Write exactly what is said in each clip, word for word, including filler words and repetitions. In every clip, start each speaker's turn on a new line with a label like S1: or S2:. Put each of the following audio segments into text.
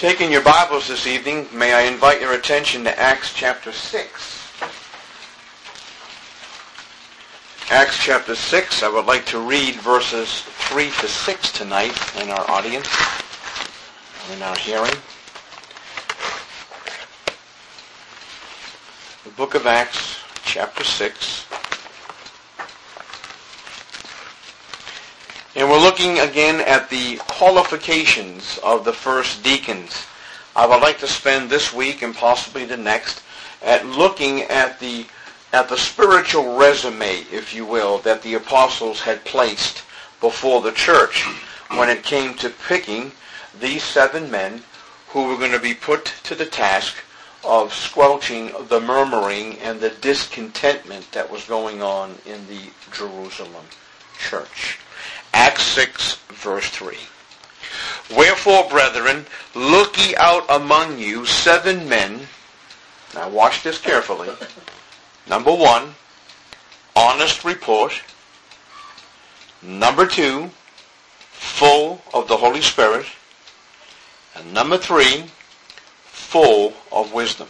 S1: Taking your Bibles this evening, may I invite your attention to Acts chapter six. Acts chapter six, I would like to read verses three to six tonight in our audience, in our hearing. The book of Acts, chapter six. And we're looking again at the qualifications of the first deacons. I would like to spend this week and possibly the next at looking at the at the spiritual resume, if you will, that the apostles had placed before the church when it came to picking these seven men who were going to be put to the task of squelching the murmuring and the discontentment that was going on in the Jerusalem church. Acts six, verse three. Wherefore, brethren, look ye out among you seven men. Now watch this carefully. Number one, honest report. Number two, full of the Holy Spirit. And number three, full of wisdom.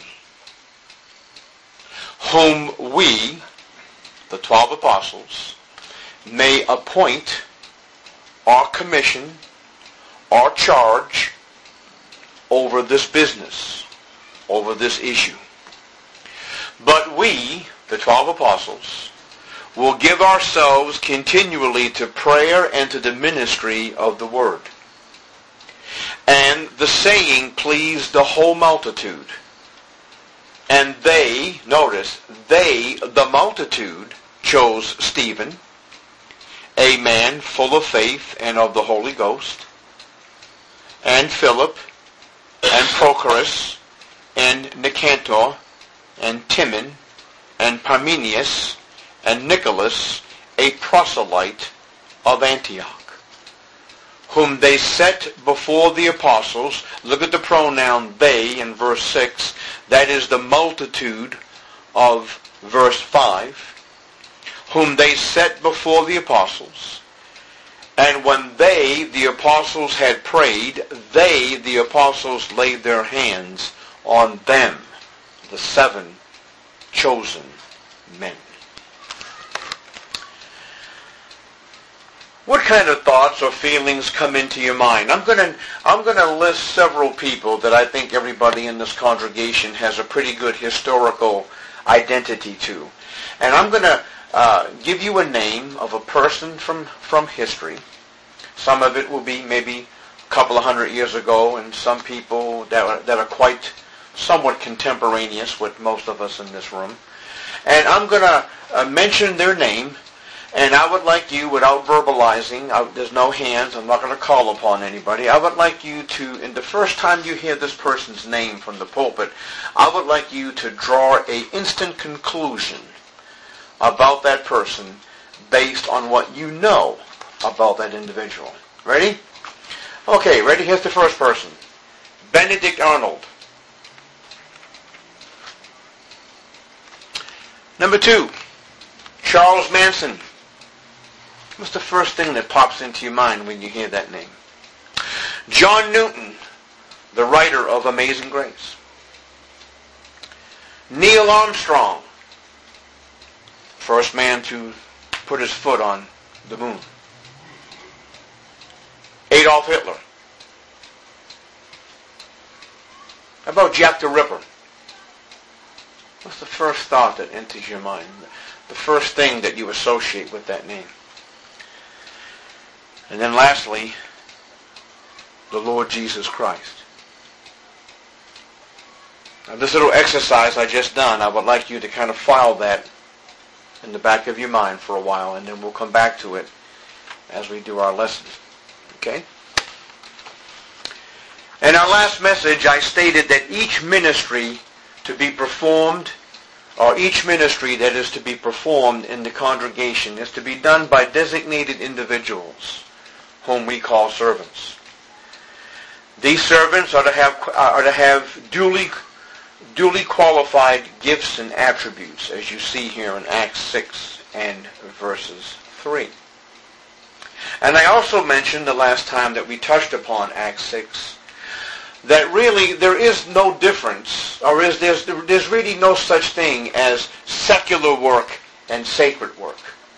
S1: Whom we, the twelve apostles, may appoint or commission or charge over this business, over this issue. But we, the twelve apostles, will give ourselves continually to prayer and to the ministry of the word. And the saying pleased the whole multitude. And they, notice, they, the multitude, chose Stephen, a man full of faith and of the Holy Ghost, and Philip, and Prochorus, and Nicanor, and Timon, and Parmenius, and Nicholas, a proselyte of Antioch, whom they set before the apostles. Look at the pronoun they in verse six. That is the multitude of verse five. Whom they set before the apostles. And when they, the apostles, had prayed, they, the apostles, laid their hands on them, the seven chosen men. What kind of thoughts or feelings come into your mind? I'm going to I'm going to list several people that I think everybody in this congregation has a pretty good historical identity to. And I'm going to Uh, give you a name of a person from, from history. Some of it will be maybe a couple of hundred years ago, and some people that are, that are quite somewhat contemporaneous with most of us in this room. And I'm going to uh, mention their name, and I would like you, without verbalizing, I, there's no hands, I'm not going to call upon anybody, I would like you to, in the first time you hear this person's name from the pulpit, I would like you to draw a instant conclusion about that person based on what you know about that individual. Ready? Okay, ready? Here's the first person. Benedict Arnold. Number two, Charles Manson. What's the first thing that pops into your mind when you hear that name? John Newton, the writer of Amazing Grace. Neil Armstrong, first man to put his foot on the moon. Adolf Hitler. How about Jack the Ripper? What's the first thought that enters your mind? The first thing that you associate with that name? And then lastly, the Lord Jesus Christ. Now this little exercise I just done, I would like you to kind of file that in the back of your mind for a while, and then we'll come back to it as we do our lesson. Okay? In our last message, I stated that each ministry to be performed, or each ministry that is to be performed in the congregation, is to be done by designated individuals, whom we call servants. These servants are to have are to have duly duly qualified gifts and attributes, as you see here in Acts six and verses three. And I also mentioned the last time that we touched upon Acts six that really there is no difference, or is there's, there's really no such thing as secular work and sacred work.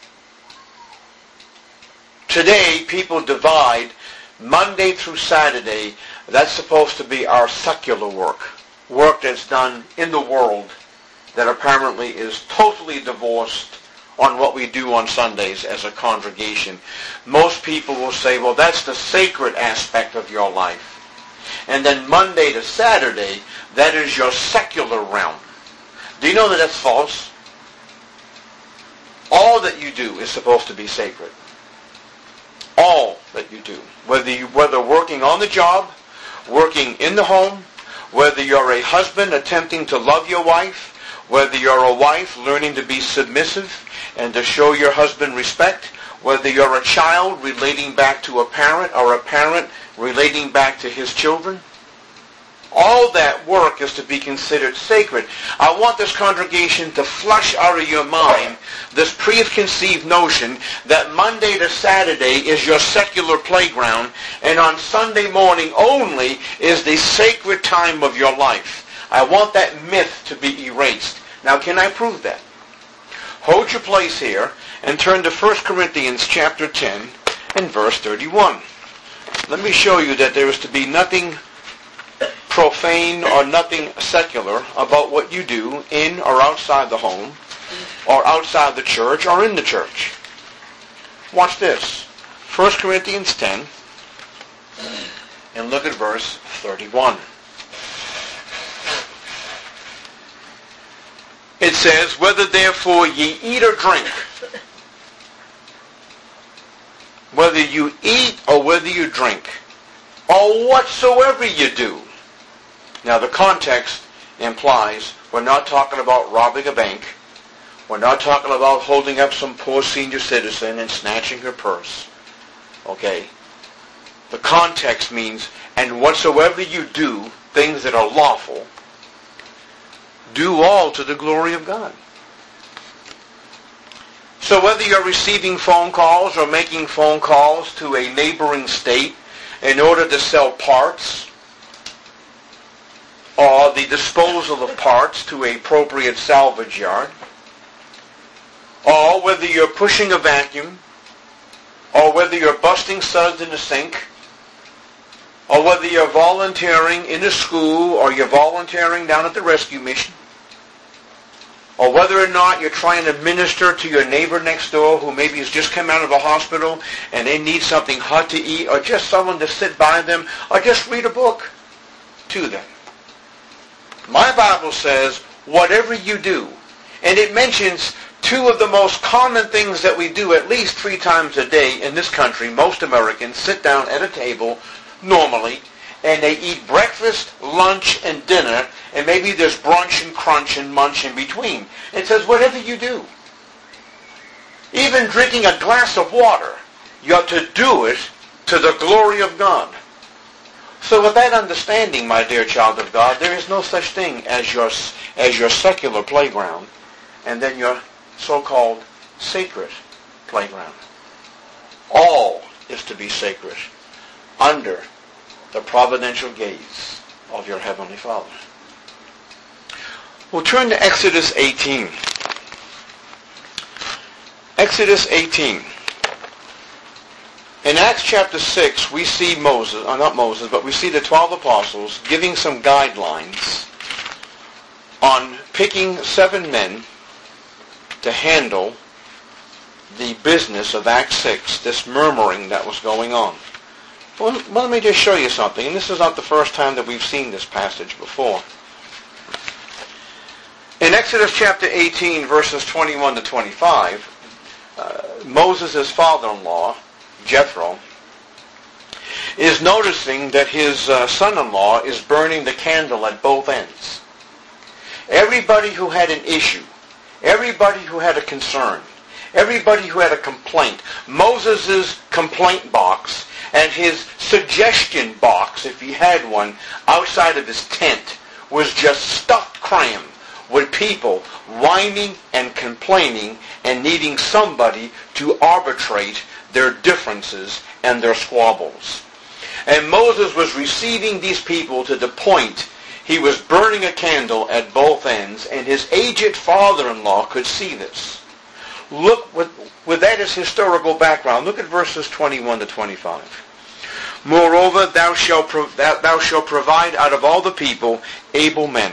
S1: Today, people divide Monday through Saturday. That's supposed to be our secular work, work that's done in the world that apparently is totally divorced on what we do on Sundays as a congregation. Most people will say, well, that's the sacred aspect of your life. And then Monday to Saturday, that is your secular realm. Do you know that that's false? All that you do is supposed to be sacred. All that you do. Whether you, whether working on the job, working in the home, whether you're a husband attempting to love your wife, whether you're a wife learning to be submissive and to show your husband respect, whether you're a child relating back to a parent or a parent relating back to his children, all that work is to be considered sacred. I want this congregation to flush out of your mind this preconceived notion that Monday to Saturday is your secular playground and on Sunday morning only is the sacred time of your life. I want that myth to be erased. Now, can I prove that? Hold your place here and turn to First Corinthians chapter ten and verse thirty-one. Let me show you that there is to be nothing profane or nothing secular about what you do in or outside the home or outside the church or in the church. Watch this. First Corinthians ten and look at verse thirty-one. It says, whether therefore ye eat or drink, whether you eat or whether you drink, or whatsoever you do. Now the context implies we're not talking about robbing a bank. We're not talking about holding up some poor senior citizen and snatching her purse. Okay? The context means, and whatsoever you do, things that are lawful, do all to the glory of God. So whether you're receiving phone calls or making phone calls to a neighboring state in order to sell parts or the disposal of parts to an appropriate salvage yard, or whether you're pushing a vacuum, or whether you're busting suds in a sink, or whether you're volunteering in a school or you're volunteering down at the rescue mission, or whether or not you're trying to minister to your neighbor next door who maybe has just come out of a hospital and they need something hot to eat, or just someone to sit by them, or just read a book to them. My Bible says, whatever you do, and it mentions two of the most common things that we do at least three times a day in this country. Most Americans sit down at a table normally, and they eat breakfast, lunch, and dinner, and maybe there's brunch and crunch and munch in between. It says, whatever you do, even drinking a glass of water, you ought to do it to the glory of God. So with that understanding, my dear child of God, there is no such thing as your, as your secular playground and then your so-called sacred playground. All is to be sacred under the providential gaze of your Heavenly Father. We'll turn to Exodus eighteen. Exodus eighteen. In Acts chapter six, we see Moses, or not Moses, but we see the twelve apostles giving some guidelines on picking seven men to handle the business of Acts six, this murmuring that was going on. Well, let me just show you something, and this is not the first time that we've seen this passage before. In Exodus chapter eighteen, verses twenty-one to twenty-five, uh, Moses' father-in-law, Jethro, is noticing that his uh, son-in-law is burning the candle at both ends. Everybody who had an issue, everybody who had a concern, everybody who had a complaint, Moses' complaint box and his suggestion box, if he had one, outside of his tent, was just stuffed cram with people whining and complaining and needing somebody to arbitrate their differences and their squabbles. And Moses was receiving these people to the point he was burning a candle at both ends, and his aged father-in-law could see this. Look, with, with that as historical background, look at verses twenty-one to twenty-five. Moreover, thou shalt, prov- thou, thou shalt provide out of all the people able men.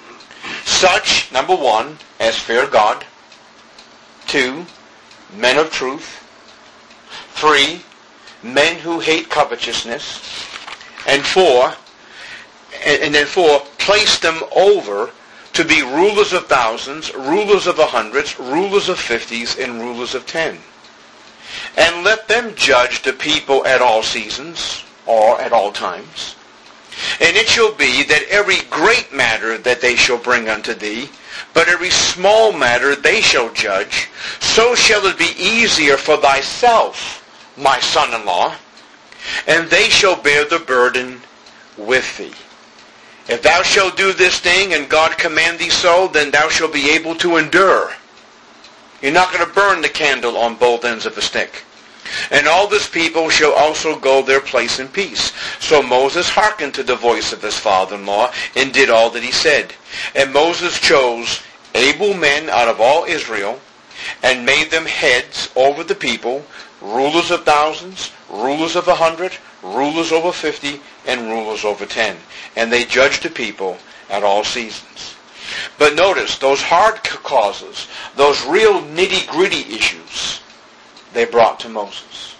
S1: Such, number one, as fear God. Two, men of truth. Three, men who hate covetousness. And four, and, and then four, place them over to be rulers of thousands, rulers of the hundreds, rulers of fifties, and rulers of ten. And let them judge the people at all seasons, or at all times. And it shall be that every great matter that they shall bring unto thee, but every small matter they shall judge, so shall it be easier for thyself, my son-in-law, and they shall bear the burden with thee. If thou shalt do this thing, and God command thee so, then thou shalt be able to endure. You're not going to burn the candle on both ends of a stick. And all this people shall also go their place in peace. So Moses hearkened to the voice of his father-in-law, and did all that he said. And Moses chose able men out of all Israel, and made them heads over the people, rulers of thousands, rulers of a hundred, rulers over fifty, and rulers over ten. And they judged the people at all seasons. But notice, those hard causes, those real nitty-gritty issues, they brought to Moses.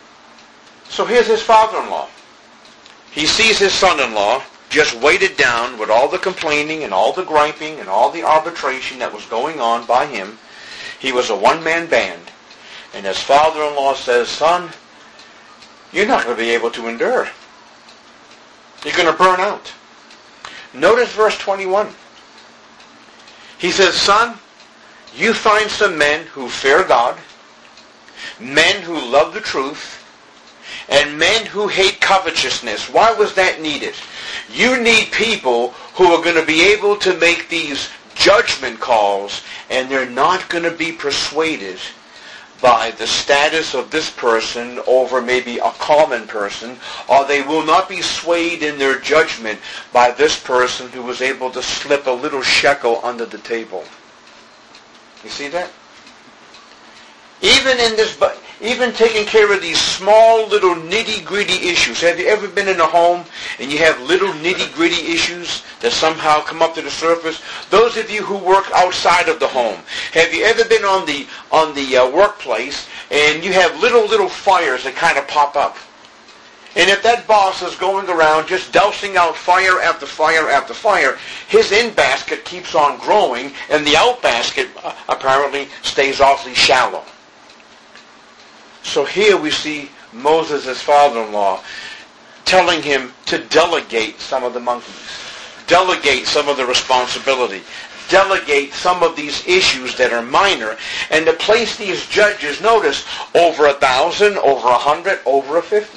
S1: So here's his father-in-law. He sees his son-in-law just weighted down with all the complaining and all the griping and all the arbitration that was going on by him. He was a one-man band. And his father-in-law says, son, you're not going to be able to endure. You're going to burn out. Notice verse twenty-one. He says, son, you find some men who fear God, men who love the truth, and men who hate covetousness. Why was that needed? You need people who are going to be able to make these judgment calls, and they're not going to be persuaded by the status of this person over maybe a common person, or they will not be swayed in their judgment by this person who was able to slip a little shekel under the table. You see that? Even in this, even taking care of these small little nitty-gritty issues. Have you ever been in a home and you have little nitty-gritty issues that somehow come up to the surface? Those of you who work outside of the home, have you ever been on the on the uh, workplace and you have little little fires that kind of pop up? And if that boss is going around just dousing out fire after fire after fire, his in basket keeps on growing, and the out basket uh, apparently stays awfully shallow. So here we see Moses' father-in-law telling him to delegate some of the monkeys, delegate some of the responsibility, delegate some of these issues that are minor, and to place these judges, notice, over a thousand, over a hundred, over a fifty.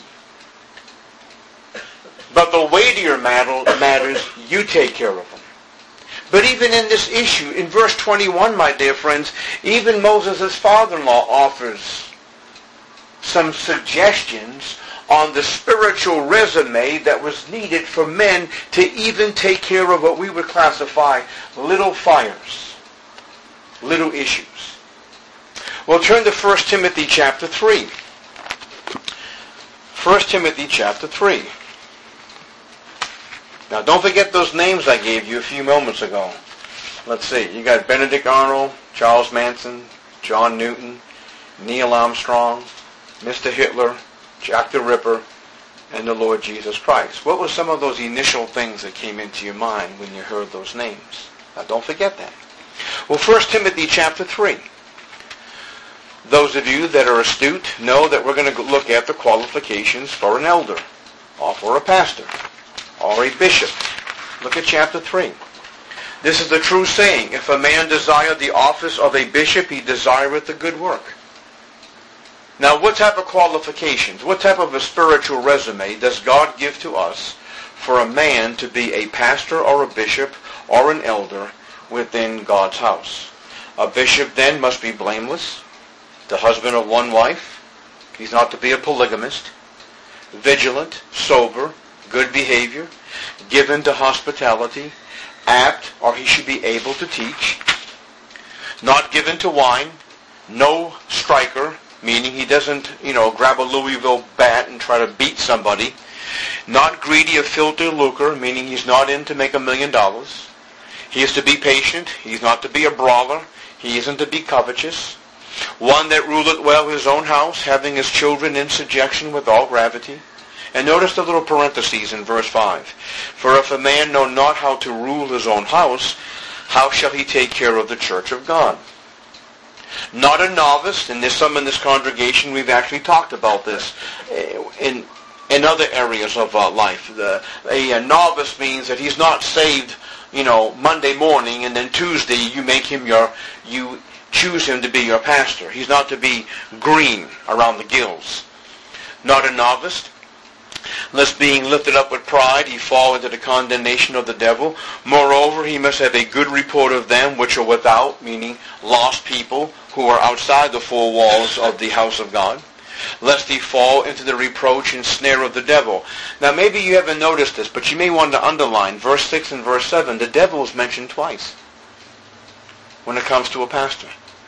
S1: But the weightier matters, you take care of them. But even in this issue, in verse twenty-one, my dear friends, even Moses' father-in-law offers some suggestions on the spiritual resume that was needed for men to even take care of what we would classify little fires, little issues. Well, turn to First Timothy chapter three. First Timothy chapter three. Now, don't forget those names I gave you a few moments ago. Let's see. You got Benedict Arnold, Charles Manson, John Newton, Neil Armstrong, Mister Hitler, Jack the Ripper, and the Lord Jesus Christ. What were some of those initial things that came into your mind when you heard those names? Now, don't forget that. Well, First Timothy chapter three. Those of you that are astute know that we're going to look at the qualifications for an elder, or for a pastor, or a bishop. Look at chapter three. This is the true saying, if a man desire the office of a bishop, he desireth a good work. Now, what type of qualifications, what type of a spiritual resume does God give to us for a man to be a pastor or a bishop or an elder within God's house? A bishop then must be blameless, the husband of one wife. He's not to be a polygamist. vigilant, sober, good behavior, given to hospitality, apt, or he should be able to teach, not given to wine, no striker, meaning he doesn't, you know, grab a Louisville bat and try to beat somebody, not greedy of filthy lucre, meaning he's not in to make a million dollars. He is to be patient. He's not to be a brawler. He isn't to be covetous. One that ruleth well his own house, having his children in subjection with all gravity. And notice the little parentheses in verse five. For if a man know not how to rule his own house, how shall he take care of the church of God? Not a novice, and there's some in this congregation, we've actually talked about this in in other areas of uh, life. The, a, a novice means that he's not saved, you know, Monday morning, and then Tuesday you make him your, you choose him to be your pastor. He's not to be green around the gills. Not a novice. Lest being lifted up with pride, he fall into the condemnation of the devil. Moreover, he must have a good report of them which are without, meaning lost people who are outside the four walls of the house of God, lest he fall into the reproach and snare of the devil. Now, maybe you haven't noticed this, but you may want to underline verse six and verse seven. The devil is mentioned twice when it comes to a pastor.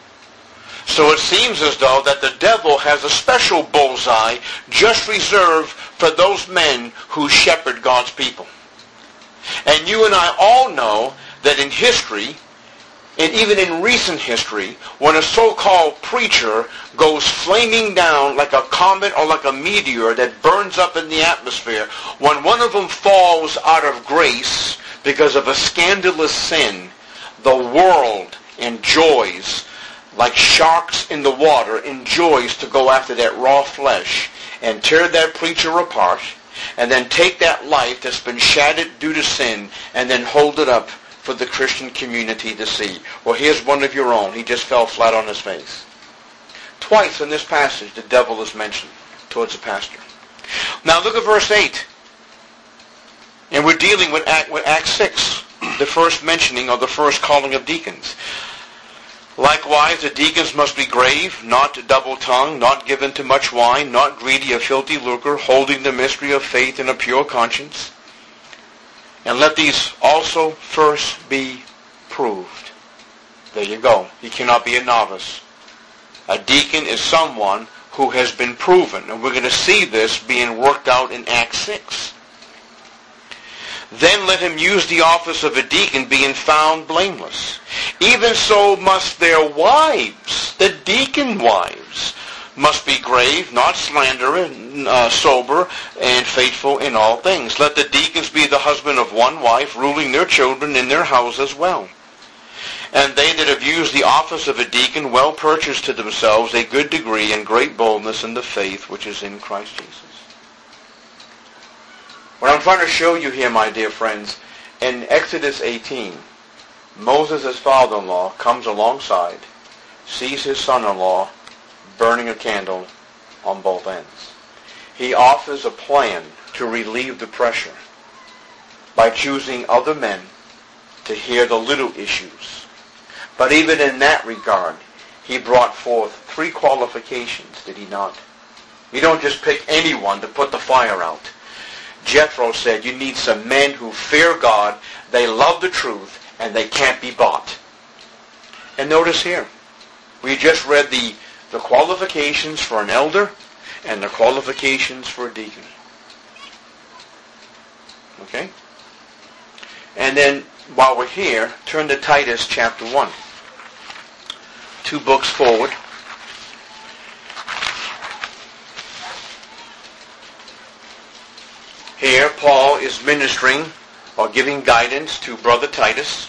S1: So it seems as though that the devil has a special bullseye just reserved for those men who shepherd God's people. And you and I all know that in history, and even in recent history, when a so-called preacher goes flaming down like a comet or like a meteor that burns up in the atmosphere, when one of them falls out of grace because of a scandalous sin, the world enjoys, like sharks in the water, enjoys to go after that raw flesh and tear that preacher apart, and then take that life that's been shattered due to sin and then hold it up for the Christian community to see. Well, here's one of your own. He just fell flat on his face. Twice in this passage, the devil is mentioned towards the pastor. Now look at verse eight. And we're dealing with Act, with Acts six, the first mentioning of the first calling of deacons. Likewise, the deacons must be grave, not double-tongued, not given to much wine, not greedy of filthy lucre, holding the mystery of faith in a pure conscience. And let these also first be proved. There you go. He cannot be a novice. A deacon is someone who has been proven. And we're going to see this being worked out in Acts six. Then let him use the office of a deacon, being found blameless. Even so must their wives, the deacon wives, must be grave, not slanderous, uh, sober, and faithful in all things. Let the deacons be the husband of one wife, ruling their children in their house as well. And they that have used the office of a deacon well purchase to themselves a good degree and great boldness in the faith which is in Christ Jesus. What I'm trying to show you here, my dear friends, in Exodus eighteen, Moses' father-in-law comes alongside, sees his son-in-law burning a candle on both ends. He offers a plan to relieve the pressure by choosing other men to hear the little issues. But even in that regard, he brought forth three qualifications, did he not? You don't just pick anyone to put the fire out. Jethro said, you need some men who fear God, they love the truth, and they can't be bought. And notice here, we just read the, the qualifications for an elder and the qualifications for a deacon. Okay? And then, while we're here, turn to Titus chapter one. Two books forward. Here, Paul is ministering or giving guidance to Brother Titus.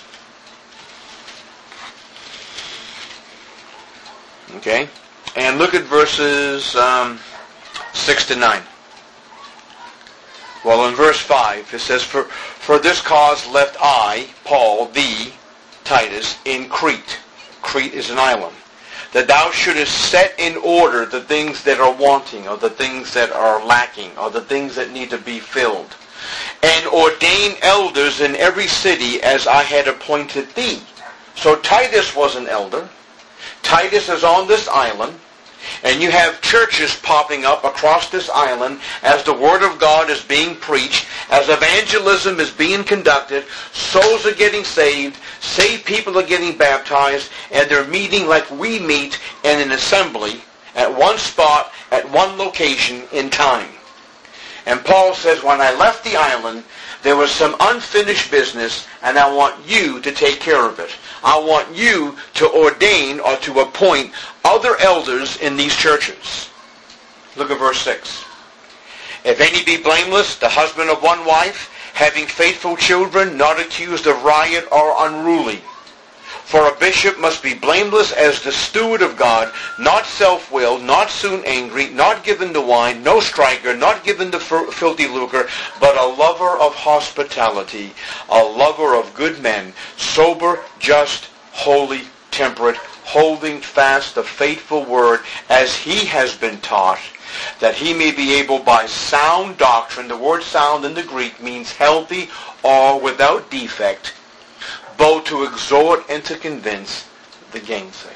S1: Okay? And look at verses um, six to nine. Well, in verse five, it says, For, for this cause left I, Paul, thee, Titus, in Crete. Crete is an island. That thou shouldest set in order the things that are wanting, or the things that are lacking, or the things that need to be filled. And ordain elders in every city as I had appointed thee. So Titus was an elder. Titus is on this island. and you have churches popping up across this island as the Word of God is being preached, as evangelism is being conducted, souls are getting saved, saved people are getting baptized, and they're meeting like we meet in an assembly at one spot, at one location in time. And Paul says, when I left the island, there was some unfinished business, and I want you to take care of it. I want you to ordain or to appoint other elders in these churches. Look at verse six. If any be blameless, the husband of one wife, having faithful children, not accused of riot or unruly. For a bishop must be blameless as the steward of God, not self-willed, not soon angry, not given to wine, no striker, not given to filthy lucre, but a lover of hospitality, a lover of good men, sober, just, holy, temperate, holding fast the faithful word as he has been taught, that he may be able by sound doctrine, the word sound in the Greek means healthy or without defect, both to exhort and to convince the gainsayer.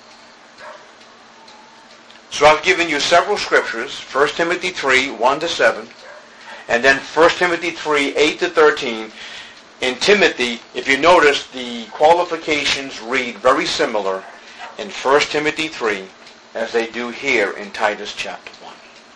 S1: So I've given you several scriptures, First Timothy three, one to seven, and then First Timothy three, eight to thirteen. In Timothy, if you notice, the qualifications read very similar in First Timothy three as they do here in Titus chapter one.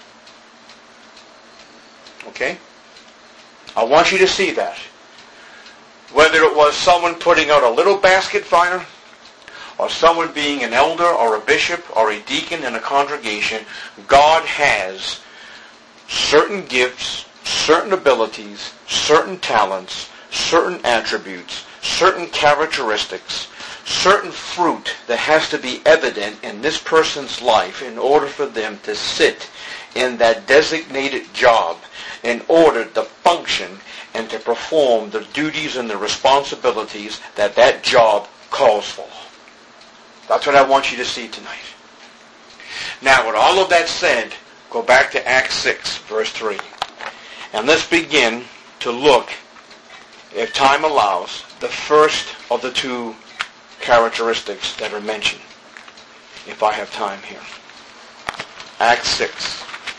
S1: Okay? I want you to see that. Whether it was someone putting out a little basket fire, or someone being an elder or a bishop or a deacon in a congregation, God has certain gifts, certain abilities, certain talents, certain attributes, certain characteristics, certain fruit that has to be evident in this person's life in order for them to sit in that designated job, in order to function and to perform the duties and the responsibilities that that job calls for. That's what I want you to see tonight. Now, with all of that said, go back to Acts six, verse three. And let's begin to look, if time allows, the first of the two characteristics that are mentioned, if I have time here. Acts six.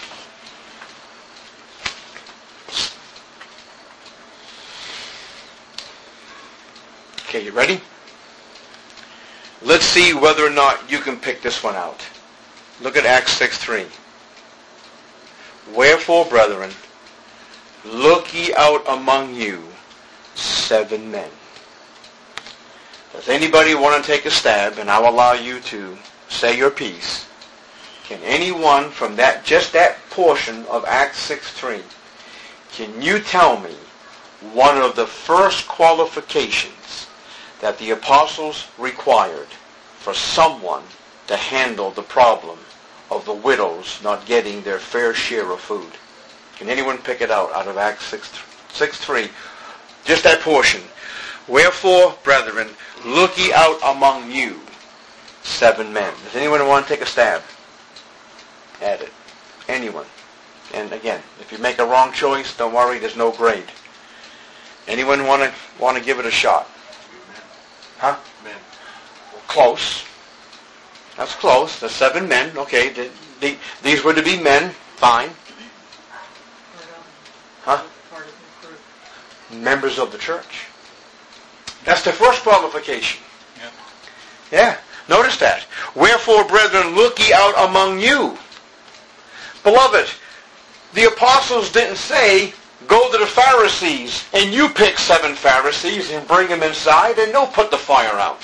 S1: Okay, you ready? Let's see whether or not you can pick this one out. Look at Acts six three. Wherefore, brethren, look ye out among you seven men. Does anybody want to take a stab, and I'll allow you to say your piece? Can anyone from that, just that portion of Acts six three, can you tell me one of the first qualifications that the apostles required for someone to handle the problem of the widows not getting their fair share of food? Can anyone pick it out out of Acts six three? Just that portion. Wherefore, brethren, look ye out among you seven men. Does anyone want to take a stab at it? Anyone? And again, if you make a wrong choice, don't worry, there's no grade. Anyone want to want to give it a shot? Huh? Men. Close. That's close. The seven men. Okay. The, the, these were to be men. Fine. Huh? Members of the church. That's the first qualification. Yeah. Yeah. Notice that. Wherefore, brethren, look ye out among you. Beloved, the apostles didn't say, go to the Pharisees and you pick seven Pharisees and bring them inside and they'll put the fire out.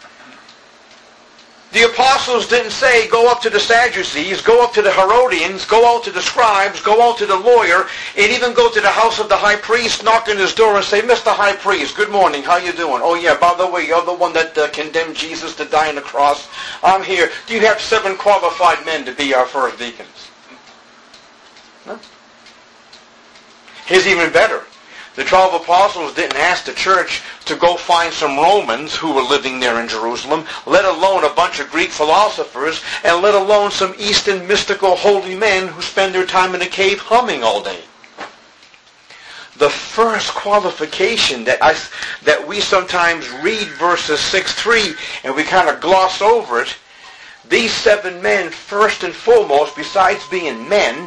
S1: The apostles didn't say, go up to the Sadducees, go up to the Herodians, go out to the scribes, go out to the lawyer, and even go to the house of the high priest, knock on his door and say, Mister High Priest, good morning, how you doing? Oh yeah, by the way, you're the one that uh, condemned Jesus to die on the cross. I'm here. Do you have seven qualified men to be our first deacons? No. Here's even better. The twelve apostles didn't ask the church to go find some Romans who were living there in Jerusalem, let alone a bunch of Greek philosophers, and let alone some Eastern mystical holy men who spend their time in a cave humming all day. The first qualification that I that we sometimes read verses six three and we kind of gloss over it, these seven men, first and foremost, besides being men,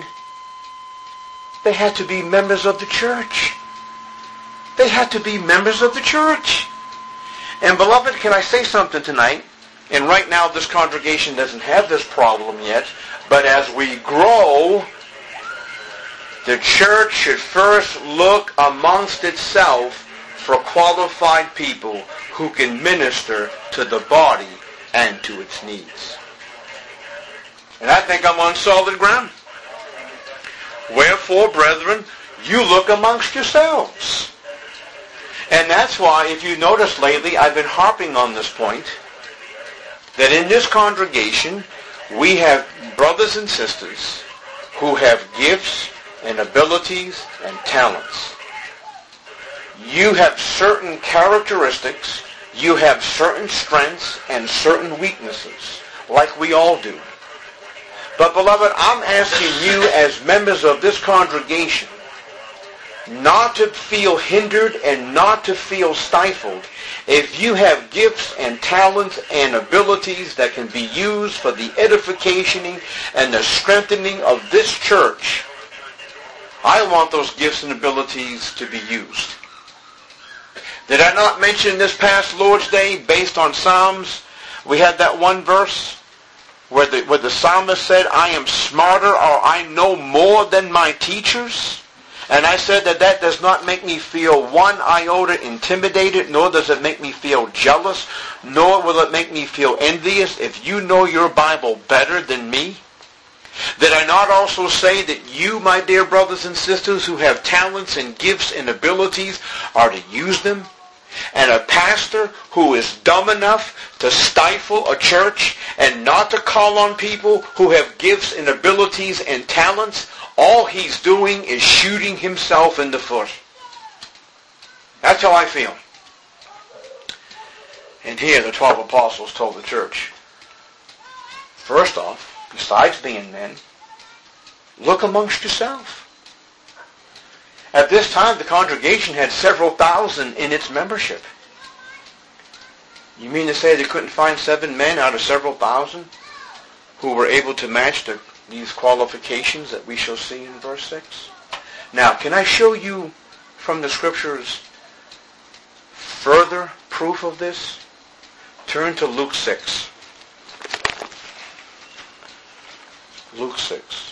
S1: they had to be members of the church. They had to be members of the church. And beloved, can I say something tonight? And right now this congregation doesn't have this problem yet, but as we grow, the church should first look amongst itself for qualified people who can minister to the body and to its needs. And I think I'm on solid ground. Wherefore, brethren, you look amongst yourselves. And that's why, if you notice lately, I've been harping on this point, that in this congregation, we have brothers and sisters who have gifts and abilities and talents. You have certain characteristics, you have certain strengths and certain weaknesses, like we all do. But beloved, I'm asking you as members of this congregation not to feel hindered and not to feel stifled if you have gifts and talents and abilities that can be used for the edification and the strengthening of this church. I want those gifts and abilities to be used. Did I not mention this past Lord's Day, based on Psalms, we had that one verse where the, where the psalmist said, I am smarter or I know more than my teachers? And I said that that does not make me feel one iota intimidated, nor does it make me feel jealous, nor will it make me feel envious if you know your Bible better than me. Did I not also say that you, my dear brothers and sisters, who have talents and gifts and abilities, are to use them? And a pastor who is dumb enough to stifle a church and not to call on people who have gifts and abilities and talents, all he's doing is shooting himself in the foot. That's how I feel. And here the twelve apostles told the church, first off, besides being men, look amongst yourself. At this time, the congregation had several thousand in its membership. You mean to say they couldn't find seven men out of several thousand who were able to match the, these qualifications that we shall see in verse six? Now, can I show you from the scriptures further proof of this? Turn to Luke six. Luke six.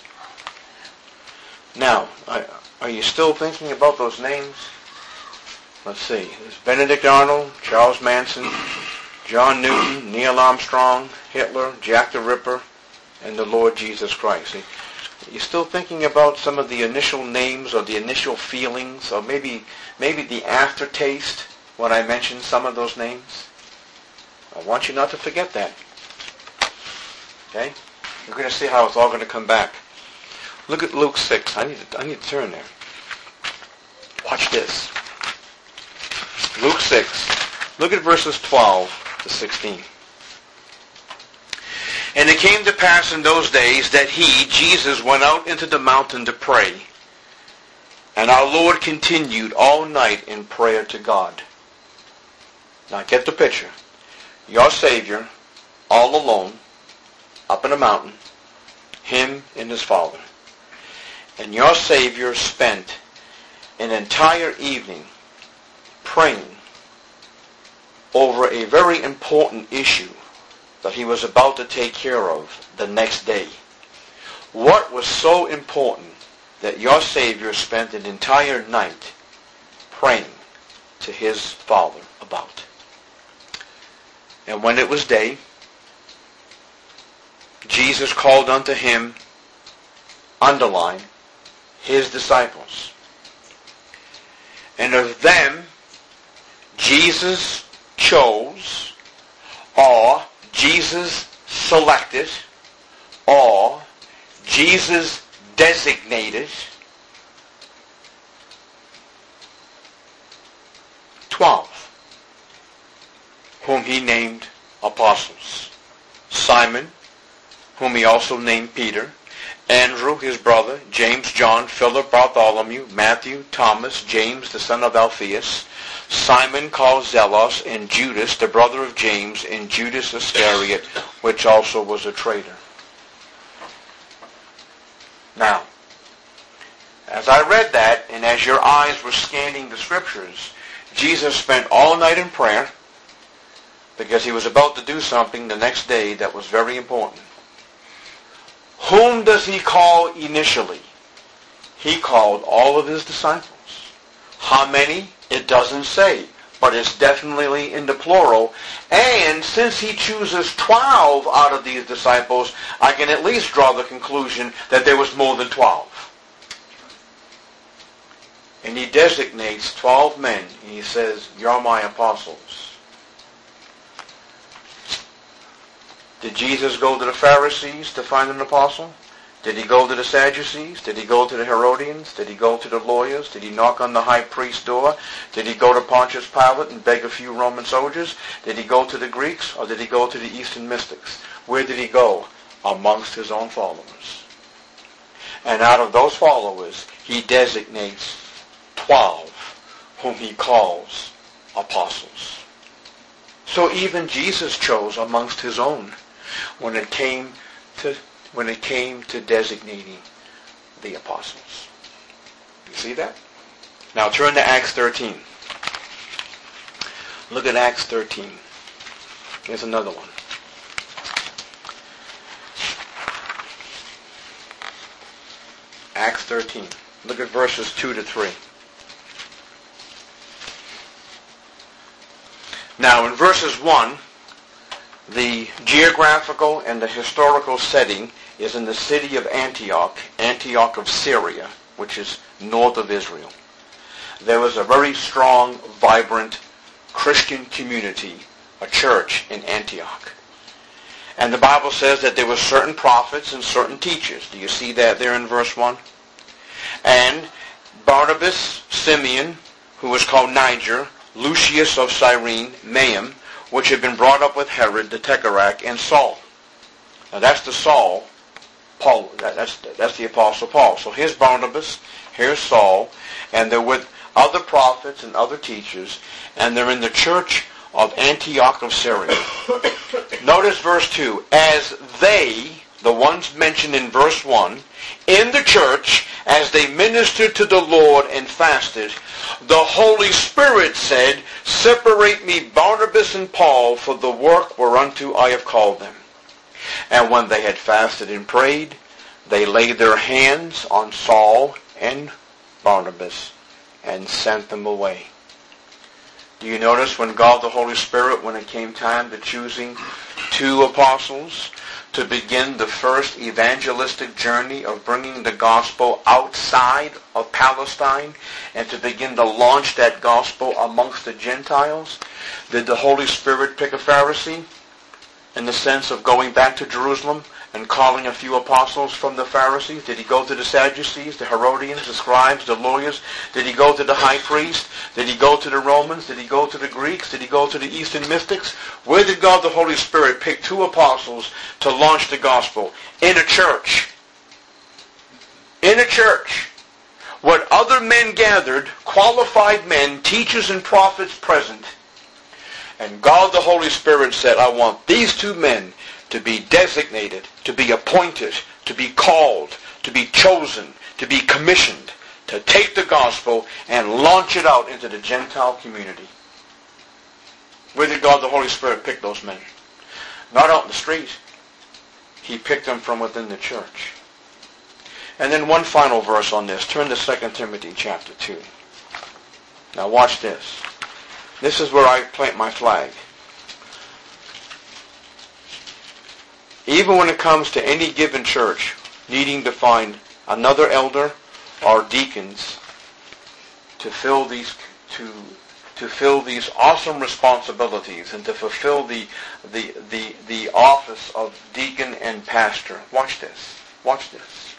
S1: Now, I... Are you still thinking about those names? Let's see. There's Benedict Arnold, Charles Manson, John Newton, Neil Armstrong, Hitler, Jack the Ripper, and the Lord Jesus Christ. See, you're still thinking about some of the initial names or the initial feelings or maybe maybe the aftertaste when I mentioned some of those names? I want you not to forget that. Okay? You're going to see how it's all going to come back. Look at Luke six. I need to, I need to turn there. Watch this. Luke six. Look at verses twelve to sixteen. And it came to pass in those days that he, Jesus, went out into the mountain to pray. And our Lord continued all night in prayer to God. Now get the picture. Your Savior, all alone, up in a mountain, him and his Father. And your Savior spent an entire evening praying over a very important issue that he was about to take care of the next day. What was so important that your Savior spent an entire night praying to his Father about? And when it was day, Jesus called unto him, underline, his disciples. And of them, Jesus chose, or Jesus selected, or Jesus designated twelve, whom he named apostles. Simon, whom he also named Peter, Andrew, his brother, James, John, Philip, Bartholomew, Matthew, Thomas, James, the son of Alphaeus, Simon called Zelos, and Judas, the brother of James, and Judas Iscariot, which also was a traitor. Now, as I read that, and as your eyes were scanning the scriptures, Jesus spent all night in prayer because he was about to do something the next day that was very important. Whom does he call initially? He called all of his disciples. How many? It doesn't say, but it's definitely in the plural. And since he chooses twelve out of these disciples, I can at least draw the conclusion that there was more than twelve. And he designates twelve men, and he says, "You're my apostles." Did Jesus go to the Pharisees to find an apostle? Did he go to the Sadducees? Did he go to the Herodians? Did he go to the lawyers? Did he knock on the high priest's door? Did he go to Pontius Pilate and beg a few Roman soldiers? Did he go to the Greeks, or did he go to the Eastern mystics? Where did he go? Amongst his own followers. And out of those followers, he designates twelve, whom he calls apostles. So even Jesus chose amongst his own when it came to when it came to designating the apostles. You see that? Now turn to Acts thirteen. Look at Acts thirteen. Here's another one. Acts thirteen. Look at verses two to three. Now in verses one, the geographical and the historical setting is in the city of Antioch, Antioch of Syria, which is north of Israel. There was a very strong, vibrant Christian community, a church in Antioch. And the Bible says that there were certain prophets and certain teachers. Do you see that there in verse one? And Barnabas, Simeon, who was called Niger, Lucius of Cyrene, Manaen, which had been brought up with Herod the Tetrarch, and Saul. Now that's the Saul, Paul. That's that's the Apostle Paul. So here's Barnabas, here's Saul, and they're with other prophets and other teachers, and they're in the church of Antioch of Syria. Notice verse two. As they, the ones mentioned in verse one, in the church, as they ministered to the Lord and fasted, the Holy Spirit said, "Separate me Barnabas and Paul for the work whereunto I have called them." And when they had fasted and prayed, they laid their hands on Saul and Barnabas and sent them away. Do you notice when God the Holy Spirit, when it came time to choosing two apostles to begin the first evangelistic journey of bringing the gospel outside of Palestine and to begin to launch that gospel amongst the Gentiles, did the Holy Spirit pick a Pharisee in the sense of going back to Jerusalem and calling a few apostles from the Pharisees? Did he go to the Sadducees, the Herodians, the scribes, the lawyers? Did he go to the high priest? Did he go to the Romans? Did he go to the Greeks? Did he go to the Eastern mystics? Where did God the Holy Spirit pick two apostles to launch the gospel? In a church. In a church. Where other men gathered, qualified men, teachers and prophets present. And God the Holy Spirit said, "I want these two men to be designated, to be appointed, to be called, to be chosen, to be commissioned, to take the gospel and launch it out into the Gentile community." Where did God the Holy Spirit pick those men? Not out in the street. He picked them from within the church. And then one final verse on this. Turn to Second Timothy chapter two. Now watch this. This is where I plant my flag. Even when it comes to any given church needing to find another elder or deacons to fill these to to fill these awesome responsibilities and to fulfill the the the the office of deacon and pastor. Watch this. Watch this.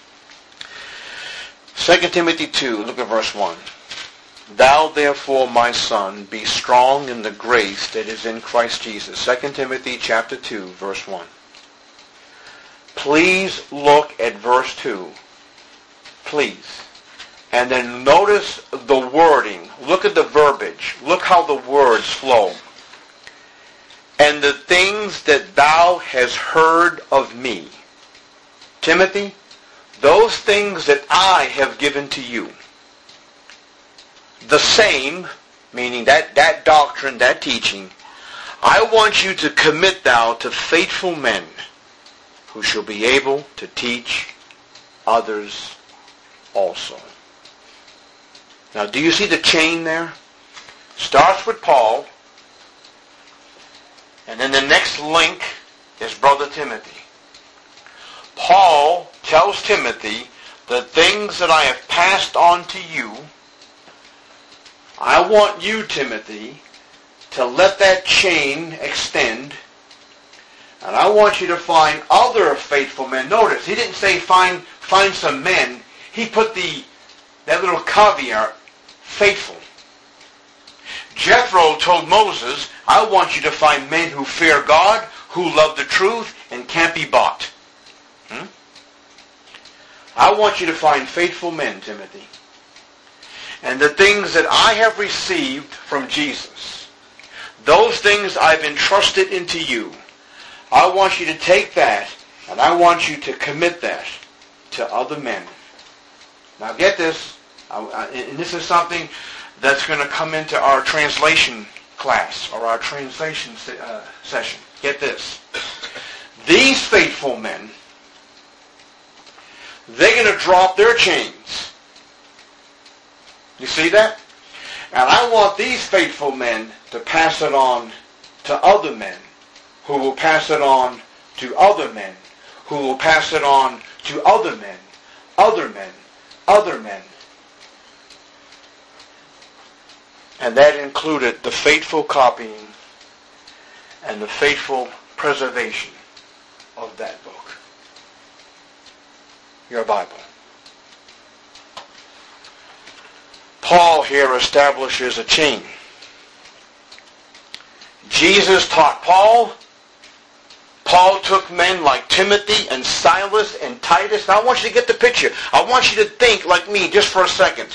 S1: Second Timothy two, look at verse one. "Thou therefore, my son, be strong in the grace that is in Christ Jesus." Second Timothy chapter two, verse one. Please look at verse two. Please. And then notice the wording. Look at the verbiage. Look how the words flow. And the things that thou hast heard of me. Timothy, those things that I have given to you. The same, meaning that, that doctrine, that teaching, I want you to commit thou to faithful men who shall be able to teach others also. Now, do you see the chain there? Starts with Paul, and then the next link is Brother Timothy. Paul tells Timothy, the things that I have passed on to you, I want you, Timothy, to let that chain extend, and I want you to find other faithful men. Notice, he didn't say find find some men. He put the that little caveat, faithful. Jethro told Moses, I want you to find men who fear God, who love the truth, and can't be bought. Hmm? I want you to find faithful men, Timothy. And the things that I have received from Jesus, those things I've entrusted into you, I want you to take that, and I want you to commit that to other men. Now get this, and this is something that's going to come into our translation class, or our translation uh, session. Get this. These faithful men, they're going to drop their chains. You see that? And I want these faithful men to pass it on to other men, who will pass it on to other men, who will pass it on to other men, other men, other men. And that included the faithful copying and the faithful preservation of that book. Your Bible. Paul here establishes a chain. Jesus taught Paul. Paul took men like Timothy and Silas and Titus. Now I want you to get the picture. I want you to think like me just for a second.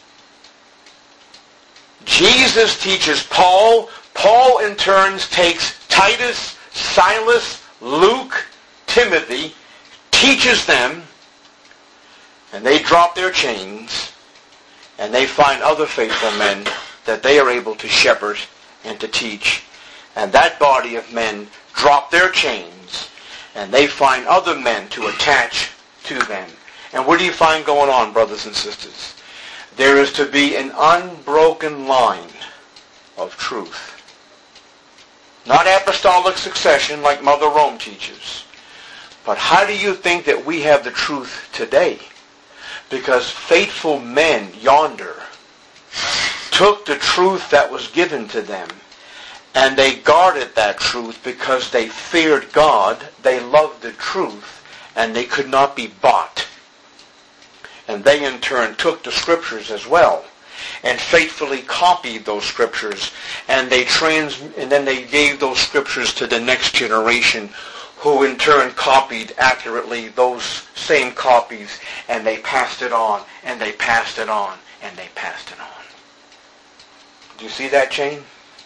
S1: Jesus teaches Paul. Paul in turn takes Titus, Silas, Luke, Timothy, teaches them, and they drop their chains, and they find other faithful men that they are able to shepherd and to teach. And that body of men drop their chains, and they find other men to attach to them. And what do you find going on, brothers and sisters? There is to be an unbroken line of truth. Not apostolic succession like Mother Rome teaches. But how do you think that we have the truth today? Because faithful men yonder took the truth that was given to them, and they guarded that truth because they feared God, they loved the truth, and they could not be bought. And they in turn took the scriptures as well, and faithfully copied those scriptures, and they trans and then they gave those scriptures to the next generation, who in turn copied accurately those same copies, and they passed it on, and they passed it on, and they passed it on. Do you see that chain?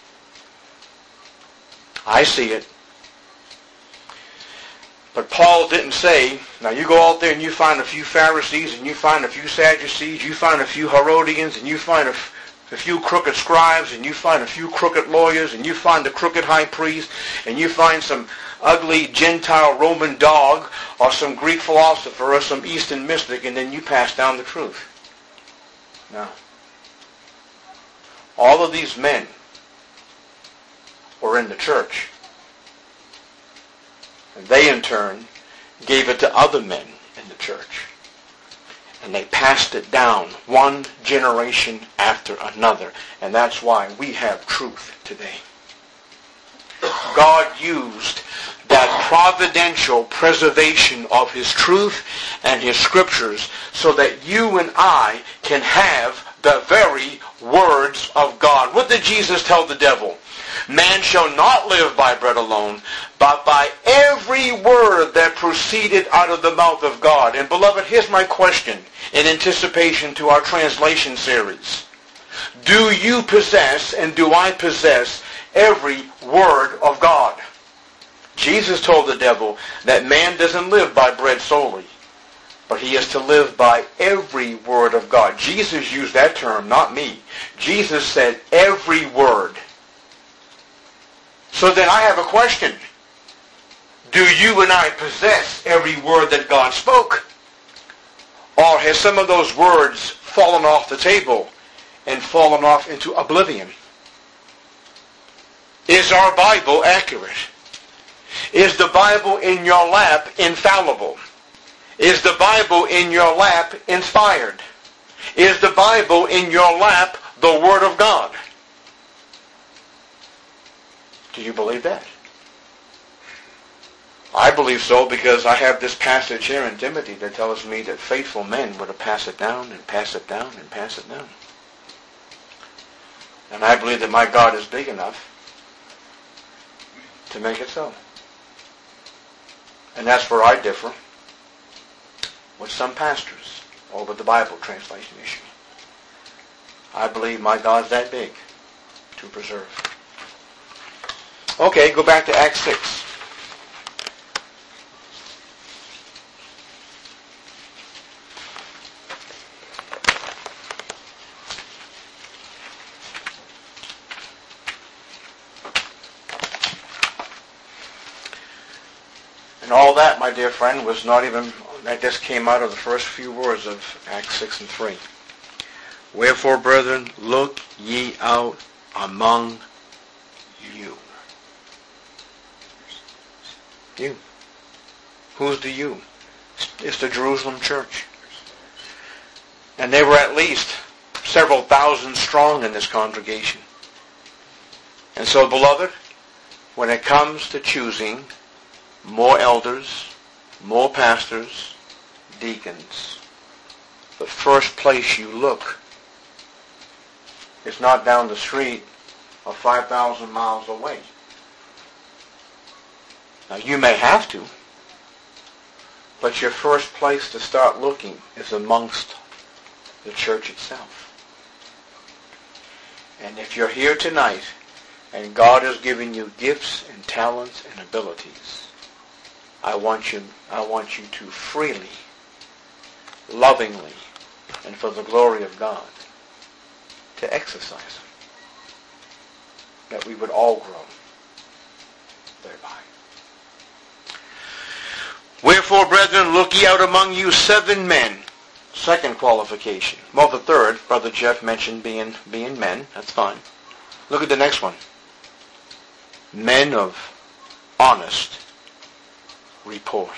S1: I see it. But Paul didn't say, now you go out there and you find a few Pharisees, and you find a few Sadducees, you find a few Herodians, and you find a, f- a few crooked scribes, and you find a few crooked lawyers, and you find the crooked high priest, and you find some ugly Gentile Roman dog, or some Greek philosopher, or some Eastern mystic, and then you pass down the truth. No. All of these men were in the church. And they in turn gave it to other men in the church. And they passed it down one generation after another. And that's why we have truth today. God used that providential preservation of His truth and His scriptures so that you and I can have the very words of God. What did Jesus tell the devil? Man shall not live by bread alone, but by every word that proceeded out of the mouth of God. And beloved, here's my question in anticipation to our translation series. Do you possess and do I possess every word of God? Jesus told the devil that man doesn't live by bread solely, but he is to live by every word of God. Jesus used that term, not me. Jesus said every word. So then I have a question. Do you and I possess every word that God spoke? Or has some of those words fallen off the table and fallen off into oblivion? Is our Bible accurate? Is the Bible in your lap infallible? Is the Bible in your lap inspired? Is the Bible in your lap the Word of God? Do you believe that? I believe so because I have this passage here in Timothy that tells me that faithful men were to pass it down and pass it down and pass it down. And I believe that my God is big enough to make it so. And that's where I differ with some pastors over the Bible translation issue. I believe my God's that big to preserve. Okay, go back to Acts six. And all that, my dear friend, was not even, that just came out of the first few words of Acts six and three. Wherefore, brethren, look ye out among you. You. Who's the you? It's the Jerusalem church. And they were at least several thousand strong in this congregation. And so, beloved, when it comes to choosing more elders, more pastors, deacons, the first place you look is not down the street or five thousand miles away. Now, you may have to, but your first place to start looking is amongst the church itself. And if you're here tonight and God has given you gifts and talents and abilities, I want you, I want you to freely, lovingly, and for the glory of God, to exercise them, that we would all grow thereby. Wherefore, brethren, look ye out among you seven men. Second qualification. Well, the third, Brother Jeff mentioned being, being men. That's fine. Look at the next one. Men of honest report.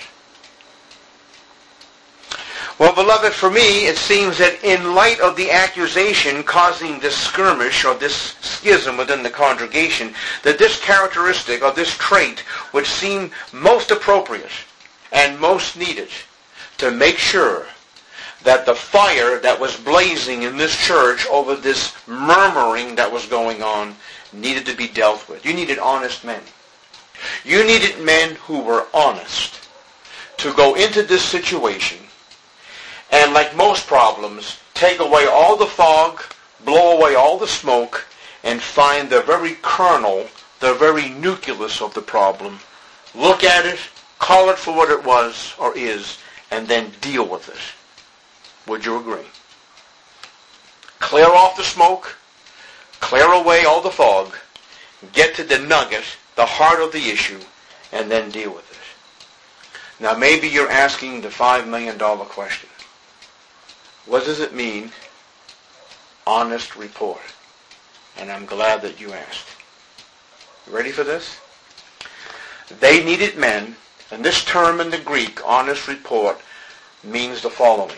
S1: Well, beloved, for me, it seems that in light of the accusation causing this skirmish or this schism within the congregation, that this characteristic or this trait would seem most appropriate and most needed to make sure that the fire that was blazing in this church over this murmuring that was going on needed to be dealt with. You needed honest men. You needed men who were honest to go into this situation and, like most problems, take away all the fog, blow away all the smoke, and find the very kernel, the very nucleus of the problem. Look at it, call it for what it was or is, and then deal with it. Would you agree? Clear off the smoke, clear away all the fog, get to the nugget, the heart of the issue, and then deal with it. Now maybe you're asking the five million dollar question. What does it mean, honest report? And I'm glad that you asked. You ready for this? They needed men, and this term in the Greek, honest report, means the following.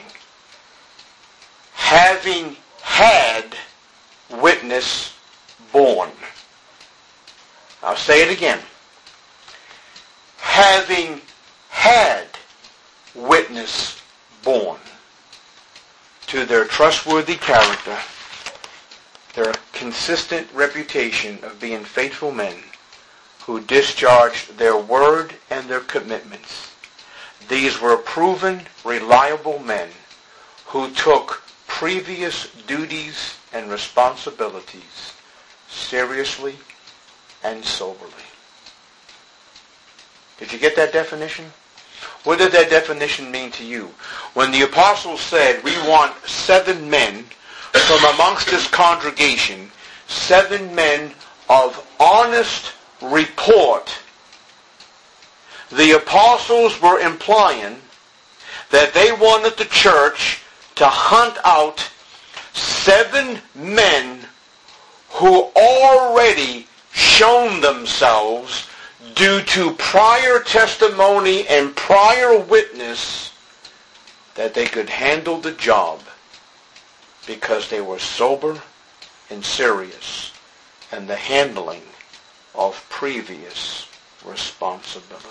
S1: Having had witness born. I'll say it again. Having had witness born to their trustworthy character their consistent reputation of being faithful men who discharged their word and their commitments. These were proven, reliable men who took previous duties and responsibilities seriously and soberly. Did you get that definition? What did that definition mean to you? When the apostles said, we want seven men from amongst this congregation, seven men of honest report, the apostles were implying that they wanted the church to hunt out seven men who already shown themselves due to prior testimony and prior witness that they could handle the job because they were sober and serious in the handling of previous responsibility.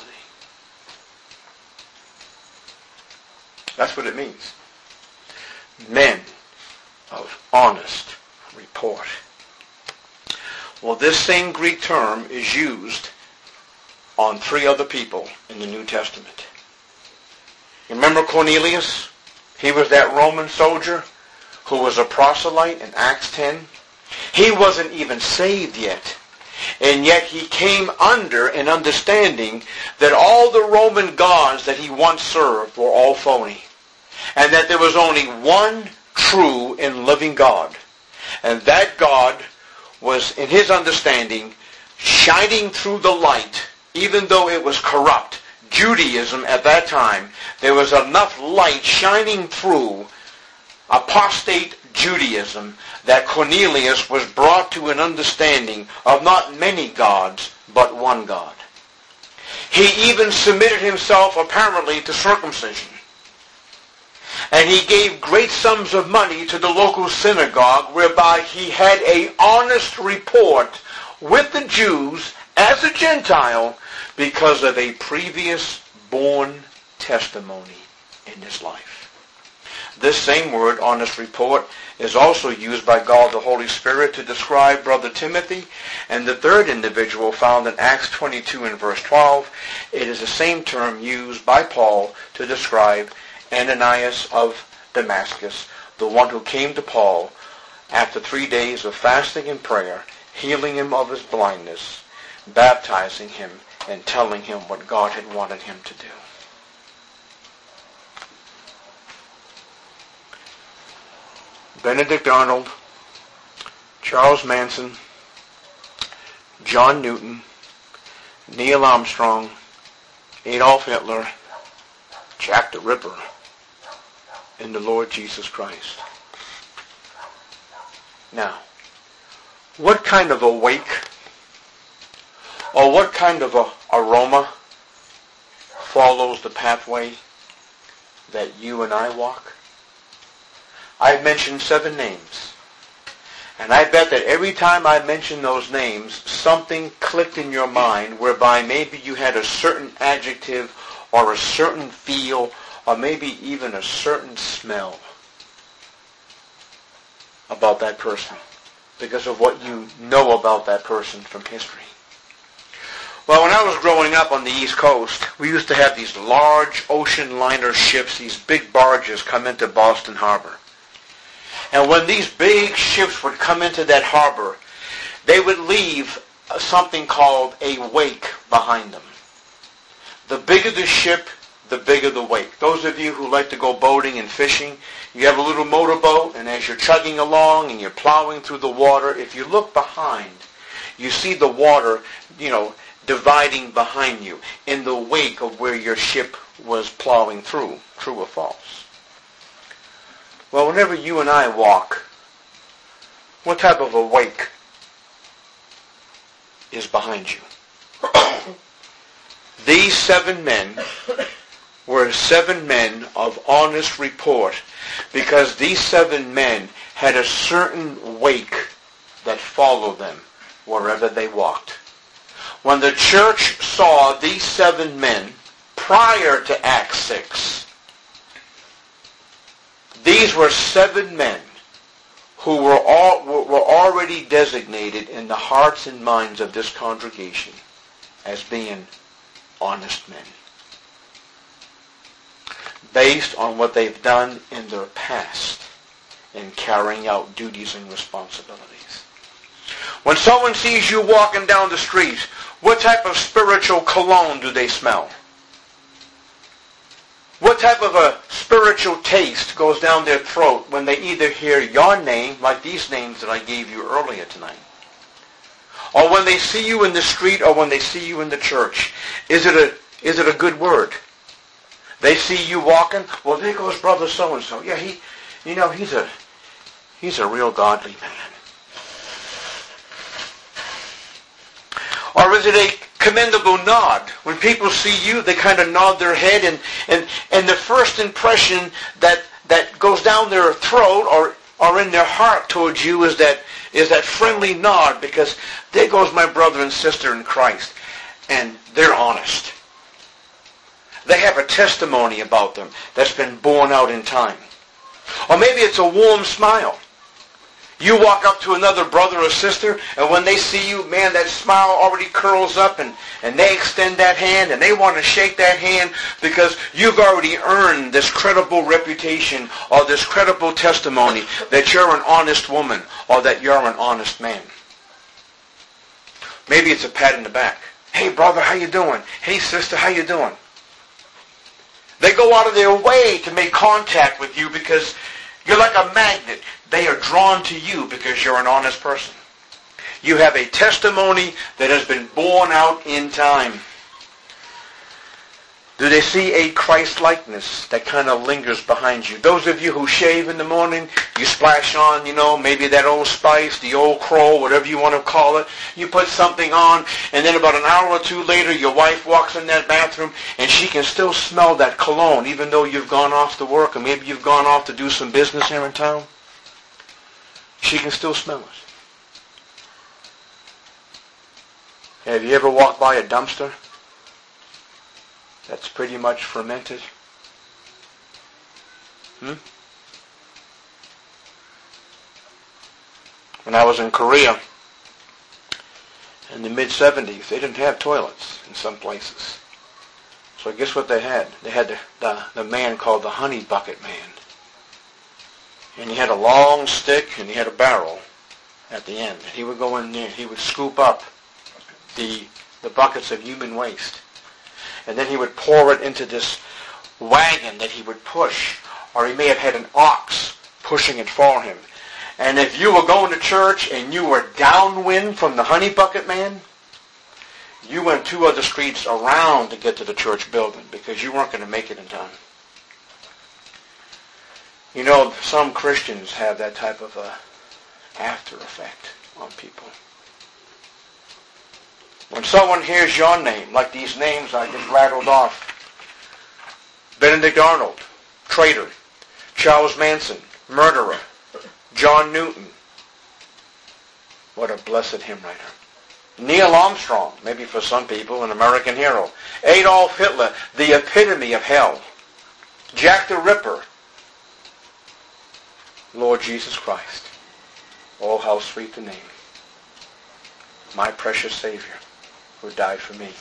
S1: That's what it means. Men of honest report. Well, this same Greek term is used on three other people in the New Testament. Remember Cornelius? He was that Roman soldier who was a proselyte in Acts ten. He wasn't even saved yet. And yet he came under an understanding that all the Roman gods that he once served were all phony. And that there was only one true and living God. And that God was, in his understanding, shining through the light, even though it was corrupt. Judaism at that time, there was enough light shining through apostate Judaism that Cornelius was brought to an understanding of not many gods, but one God. He even submitted himself apparently to circumcision. And he gave great sums of money to the local synagogue, whereby he had an honest report with the Jews as a Gentile because of a previous born testimony in his life. This same word, honest report, is also used by God the Holy Spirit to describe Brother Timothy. And the third individual found in Acts twenty-two and verse twelve, it is the same term used by Paul to describe Ananias of Damascus, the one who came to Paul after three days of fasting and prayer, healing him of his blindness, baptizing him, and telling him what God had wanted him to do. Benedict Arnold, Charles Manson, John Newton, Neil Armstrong, Adolf Hitler, Jack the Ripper, and the Lord Jesus Christ. Now, what kind of a wake or what kind of a aroma follows the pathway that you and I walk? I've mentioned seven names. And I bet that every time I mention those names, something clicked in your mind whereby maybe you had a certain adjective or a certain feel or maybe even a certain smell about that person because of what you know about that person from history. Well, when I was growing up on the East Coast, we used to have these large ocean liner ships, these big barges come into Boston Harbor. And when these big ships would come into that harbor, they would leave something called a wake behind them. The bigger the ship, the bigger the wake. Those of you who like to go boating and fishing, you have a little motorboat, and as you're chugging along and you're plowing through the water, if you look behind, you see the water, you know, dividing behind you in the wake of where your ship was plowing through. True or false? Well, whenever you and I walk, what type of a wake is behind you? These seven men were seven men of honest report because these seven men had a certain wake that followed them wherever they walked. When the church saw these seven men prior to Acts six, these were seven men who were all were already designated in the hearts and minds of this congregation as being honest men, based on what they've done in their past in carrying out duties and responsibilities. When someone sees you walking down the street, what type of spiritual cologne do they smell? What type of a spiritual taste goes down their throat when they either hear your name, like these names that I gave you earlier tonight, or when they see you in the street, or when they see you in the church? Is it a is it a good word? They see you walking, well, there goes brother so-and-so. Yeah, he, you know, he's a he's a real godly man. Or is it a commendable nod? When people see you, they kind of nod their head, and, and, and the first impression that, that goes down their throat or, or in their heart towards you is that is that friendly nod, because there goes my brother and sister in Christ, and they're honest. They have a testimony about them that's been borne out in time. Or maybe it's a warm smile. You walk up to another brother or sister, and when they see you, man, that smile already curls up, and, and they extend that hand, and they want to shake that hand because you've already earned this credible reputation or this credible testimony that you're an honest woman or that you're an honest man. Maybe it's a pat in the back. Hey, brother, how you doing? Hey, sister, how you doing? They go out of their way to make contact with you because you're like a magnet. They are drawn to you because you're an honest person. You have a testimony that has been borne out in time. Do they see a Christ-likeness that kind of lingers behind you? Those of you who shave in the morning, you splash on, you know, maybe that Old Spice, the Old Crow, whatever you want to call it. You put something on, and then about an hour or two later, your wife walks in that bathroom, and she can still smell that cologne, even though you've gone off to work, or maybe you've gone off to do some business here in town. She can still smell it. Have you ever walked by a dumpster that's pretty much fermented? Hmm? When I was in Korea in the mid seventies, they didn't have toilets in some places. So guess what they had? They had the, the, the man called the honey bucket man. And he had a long stick, and he had a barrel at the end. And he would go in there, he would scoop up the the buckets of human waste. And then he would pour it into this wagon that he would push. Or he may have had an ox pushing it for him. And if you were going to church and you were downwind from the honey bucket man, you went two other streets around to get to the church building because you weren't going to make it in time. You know, some Christians have that type of a after effect on people. When someone hears your name, like these names I just rattled off, Benedict Arnold, traitor, Charles Manson, murderer, John Newton, what a blessed hymn writer. Neil Armstrong, maybe for some people, an American hero. Adolf Hitler, the epitome of hell. Jack the Ripper, Lord Jesus Christ. Oh, how sweet the name. My precious Savior who died for me.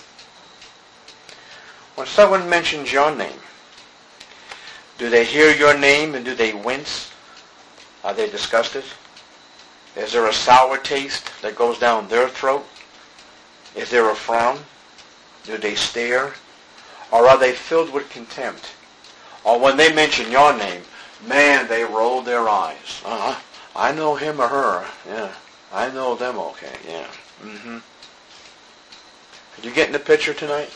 S1: When someone mentions your name, do they hear your name and do they wince? Are they disgusted? Is there a sour taste that goes down their throat? Is there a frown? Do they stare? Or are they filled with contempt? Or when they mention your name, man, they roll their eyes. Uh-huh. I know him or her. Yeah. I know them okay. Yeah. Mm-hmm. Are you getting the picture tonight?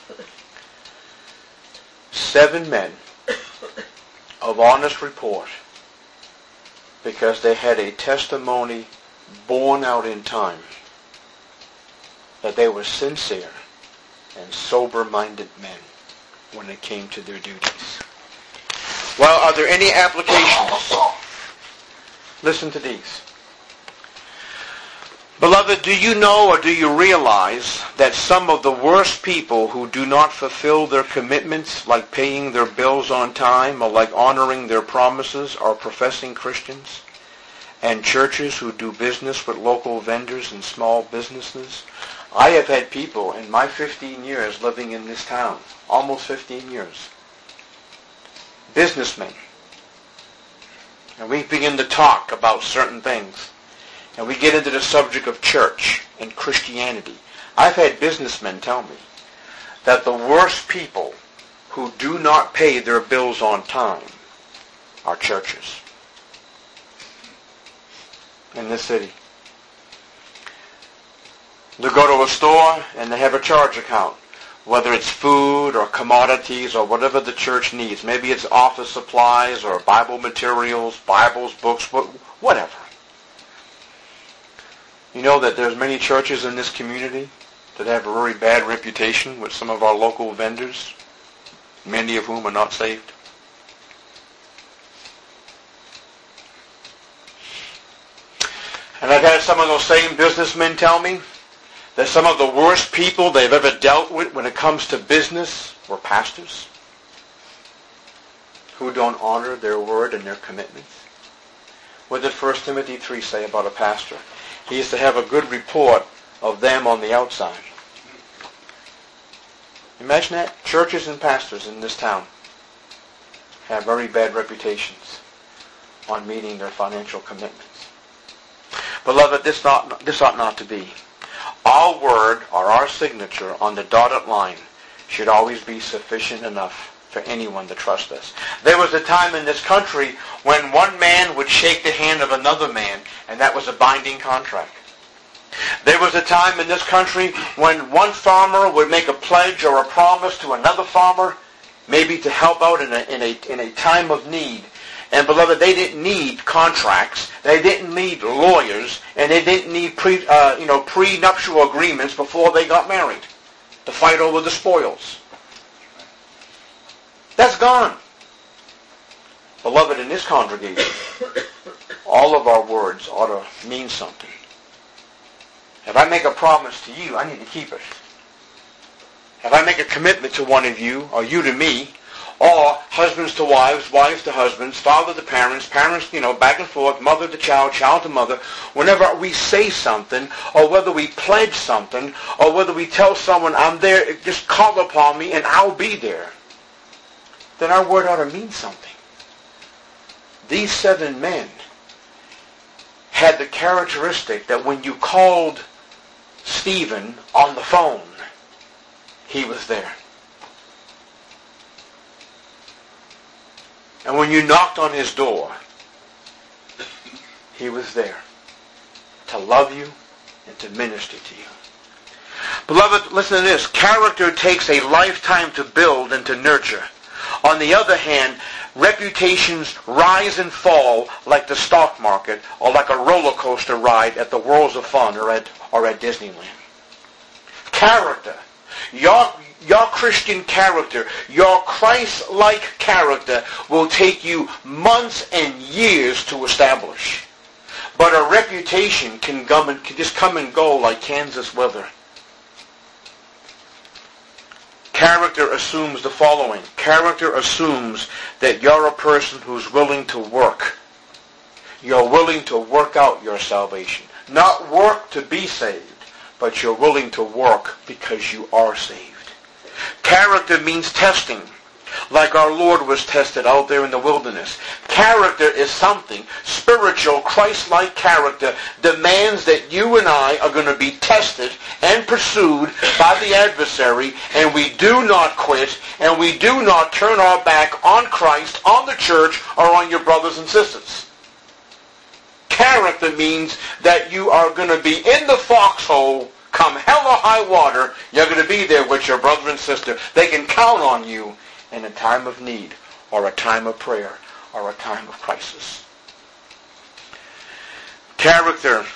S1: Seven men of honest report because they had a testimony borne out in time that they were sincere and sober-minded men when it came to their duties. Well, are there any applications? Listen to these. Beloved, do you know or do you realize that some of the worst people who do not fulfill their commitments, like paying their bills on time or like honoring their promises, are professing Christians? and churches who do business with local vendors and small businesses. I have had people in my fifteen years living in this town, almost fifteen years, businessmen, and we begin to talk about certain things, and we get into the subject of church and Christianity. I've had businessmen tell me that the worst people who do not pay their bills on time are churches in this city. They go to a store and they have a charge account, whether it's food or commodities or whatever the church needs. Maybe it's office supplies or Bible materials, Bibles, books, whatever. You know that there's many churches in this community that have a very bad reputation with some of our local vendors, many of whom are not saved. And I've had some of those same businessmen tell me that some of the worst people they've ever dealt with when it comes to business were pastors who don't honor their word and their commitments. What did First Timothy three say about a pastor? He is to have a good report of them on the outside. Imagine that. Churches and pastors in this town have very bad reputations on meeting their financial commitments. Beloved, this, not, this ought not to be. Our word or our signature on the dotted line should always be sufficient enough for anyone to trust us. There was a time in this country when one man would shake the hand of another man, and that was a binding contract. There was a time in this country when one farmer would make a pledge or a promise to another farmer, maybe to help out in a, in a, in a time of need. And beloved, they didn't need contracts, they didn't need lawyers, and they didn't need pre, uh, you know, prenuptial agreements before they got married to fight over the spoils. That's gone. Beloved, in this congregation, all of our words ought to mean something. If I make a promise to you, I need to keep it. If I make a commitment to one of you, or you to me, or husbands to wives, wives to husbands, father to parents, parents, you know, back and forth, mother to child, child to mother, whenever we say something, or whether we pledge something, or whether we tell someone, I'm there, just call upon me and I'll be there, then our word ought to mean something. These seven men had the characteristic that when you called Stephen on the phone, he was there. And when you knocked on his door, he was there to love you and to minister to you. Beloved, listen to this. Character takes a lifetime to build and to nurture. On the other hand, reputations rise and fall like the stock market or like a roller coaster ride at the Worlds of Fun or at, or at Disneyland. Character. Your, your Christian character, your Christ-like character will take you months and years to establish. But a reputation can, come and, can just come and go like Kansas weather. Character assumes the following. Character assumes that you're a person who's willing to work. You're willing to work out your salvation. Not work to be saved, but you're willing to work because you are saved. Character means testing, like our Lord was tested out there in the wilderness. Character is something. Spiritual, Christ-like character demands that you and I are going to be tested and pursued by the adversary, and we do not quit, and we do not turn our back on Christ, on the church, or on your brothers and sisters. Character means that you are going to be in the foxhole, come hell or high water, you're going to be there with your brother and sister. They can count on you in a time of need, or a time of prayer, or a time of crisis. Character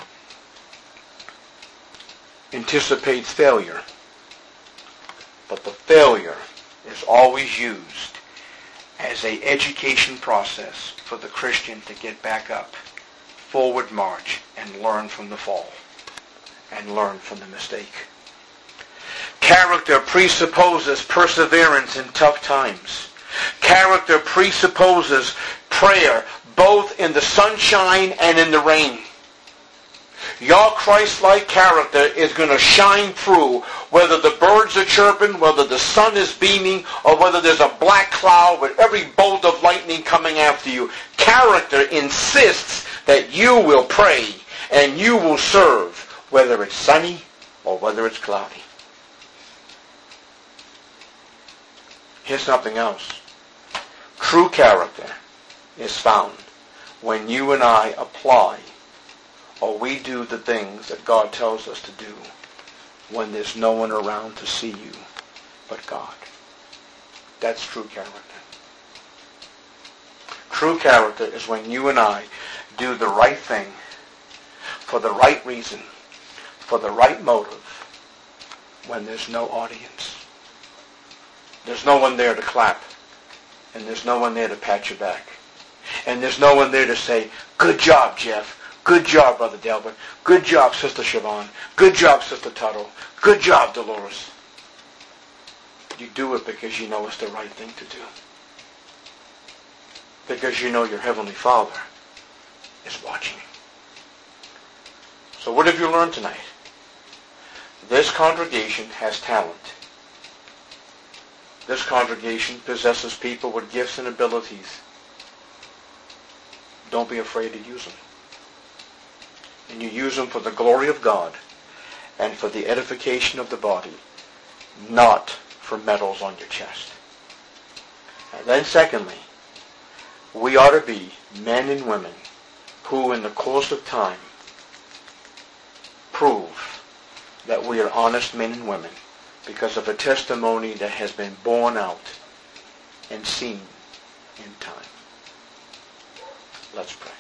S1: anticipates failure, but the failure is always used as an education process for the Christian to get back up, forward march, and learn from the fall, and learn from the mistake. Character presupposes perseverance in tough times. Character presupposes prayer, both in the sunshine and in the rain. Your Christ-like character is going to shine through whether the birds are chirping, whether the sun is beaming, or whether there's a black cloud with every bolt of lightning coming after you. Character insists that you will pray and you will serve, whether it's sunny or whether it's cloudy. Here's something else. True character is found when you and I apply or we do the things that God tells us to do when there's no one around to see you but God. That's true character. True character is when you and I do the right thing for the right reason, for the right motive, when there's no audience. There's no one there to clap, and there's no one there to pat your back, and there's no one there to say, good job, Jeff. Good job, Brother Delbert. Good job, Sister Siobhan. Good job, Sister Tuttle. Good job, Dolores. You do it because you know it's the right thing to do. Because you know your Heavenly Father is watching. So what have you learned tonight? This congregation has talent. This congregation possesses people with gifts and abilities. Don't be afraid to use them. And you use them for the glory of God and for the edification of the body, not for medals on your chest. And then secondly, we ought to be men and women who in the course of time prove that we are honest men and women because of a testimony that has been borne out and seen in time. Let's pray.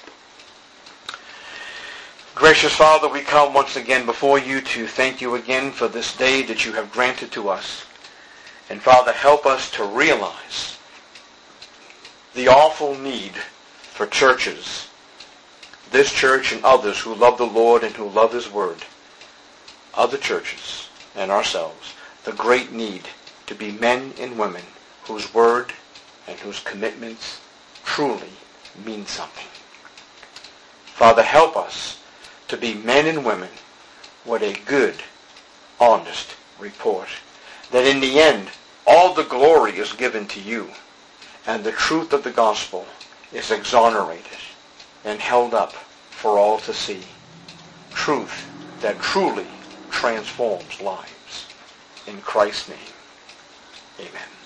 S1: Gracious Father, we come once again before you to thank you again for this day that you have granted to us. And Father, help us to realize the awful need for churches, this church and others who love the Lord and who love His Word, other churches and ourselves, the great need to be men and women whose word and whose commitments truly mean something. Father, help us to be men and women with a good, honest report, that in the end, all the glory is given to you, and the truth of the gospel is exonerated and held up for all to see. Truth that truly transforms lives. In Christ's name, amen.